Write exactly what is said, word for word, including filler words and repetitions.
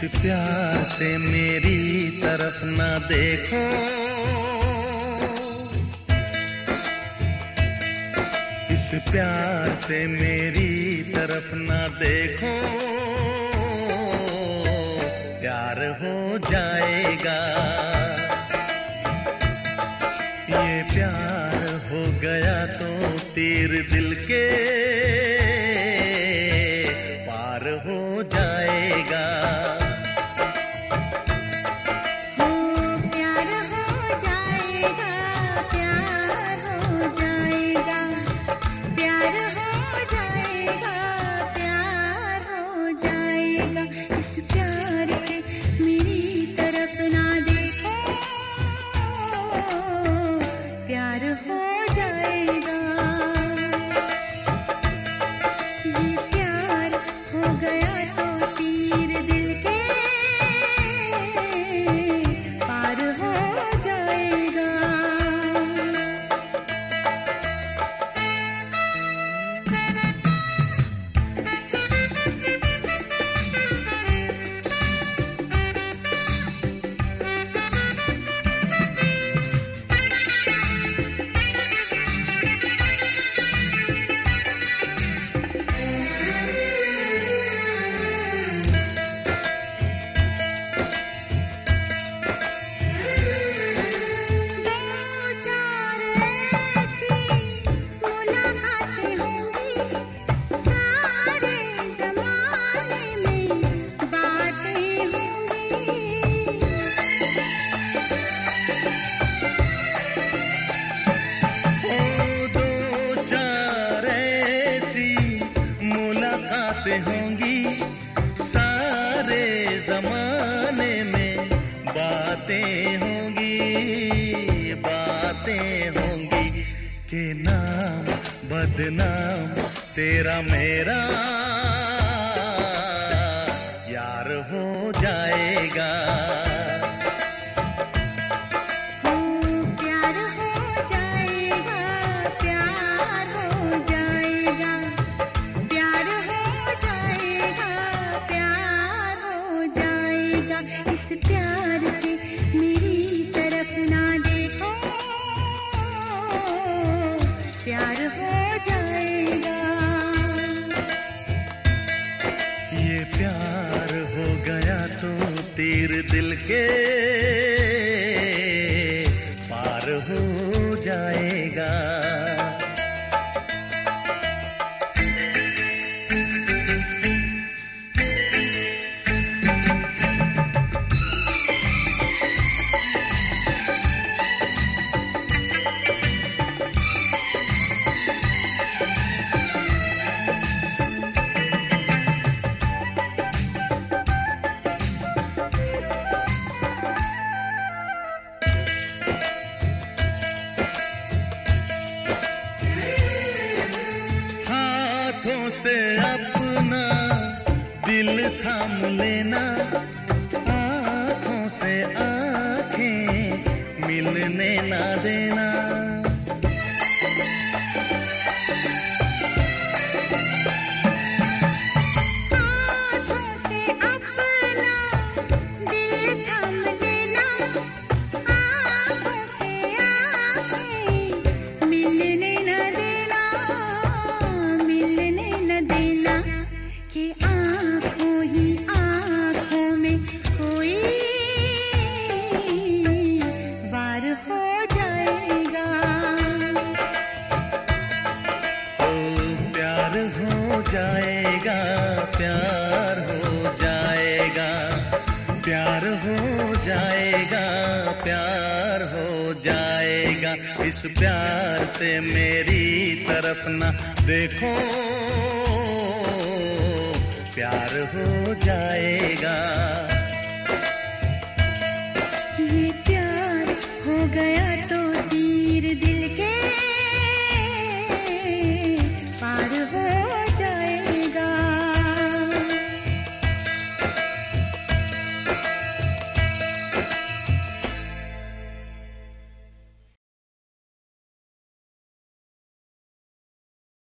प्यार से मेरी तरफ ना देखो, इस प्यार से मेरी तरफ ना देखो, प्यार हो जाएगा। ये प्यार हो गया तो तीर दिल के पार हो जाएगा। होंगी सारे जमाने में, बातें होंगी बातें होंगी कि नाम बदनाम तेरा मेरा यार हो जाएगा। इस प्यार से मेरी तरफ ना देखो, प्यार हो जाएगा। ये प्यार हो गया तो तीर दिल के पार हो जाएगा। हाथों से अपना दिल थाम लेना, आँखों से आँखें मिलने ना देना। जाएगा प्यार हो जाएगा, प्यार हो जाएगा, प्यार हो जाएगा। इस प्यार से मेरी तरफ ना देखो, प्यार हो जाएगा।